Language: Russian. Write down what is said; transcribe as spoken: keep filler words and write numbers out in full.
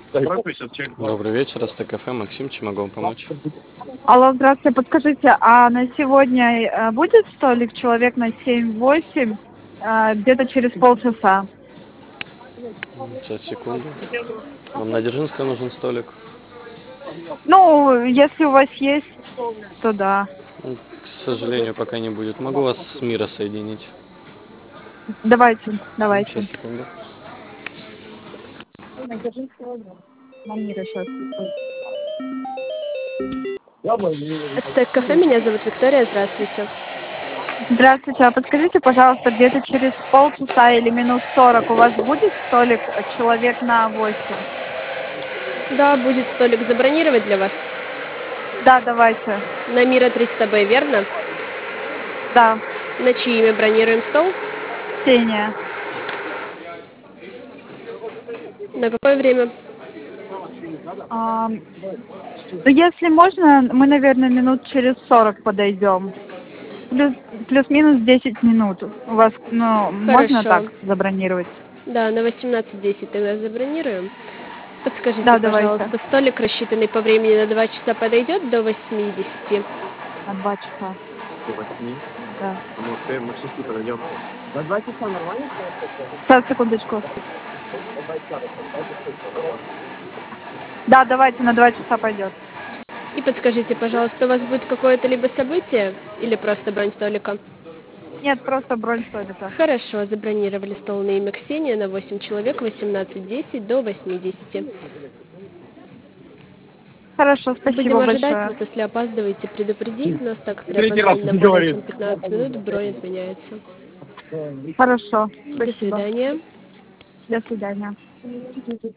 Добрый вечер, это кафе Максим, чем могу вам помочь? Алло, здравствуйте. Подскажите, а на сегодня э, будет столик человек на семь-восемь, э, где-то через полчаса? Сейчас, секунду. Вам на Дзержинской нужен столик? Ну, если у вас есть, то да. Ну, к сожалению, пока не будет. Могу вас с Мира соединить. Давайте, давайте. Сейчас, секунду. На Мира сейчас. Это кафе, меня зовут Виктория, здравствуйте. Здравствуйте, а подскажите, пожалуйста, где-то через полчаса или минут сорок у вас будет столик э, человек на восемь? Да, будет столик забронировать для вас. Да, давайте. На Мира триста Б, верно? Да, На чье имя бронируем стол? Ксения. На какое время? А, ну, если можно, мы, наверное, минут через сорок подойдем. Плюс, плюс-минус десять минут. У вас, ну, можно Хорошо. так забронировать? Да, на восемнадцать десять тогда забронируем. Подскажите, Да, давайте. пожалуйста, столик, рассчитанный по времени на два часа, подойдет до восьмидесяти? На два часа. До восьми. Да. Ну, окей, мы к шести подойдем. На два часа нормально? Сейчас, секундочку. Да, давайте на два часа пойдет. И подскажите, пожалуйста, у вас будет какое-то либо событие или просто бронь столика? Нет, просто бронь столика. Хорошо, забронировали стол на имя Ксения на восемь человек, восемнадцать десять до восьмидесяти. Хорошо, Будем спасибо ожидать большое. вас, если опаздываете, предупредить нас, так как при Третий раз опоздании на не более говорит. чем пятнадцать минут бронь отменяется. Хорошо, До спасибо. свидания. До свидания.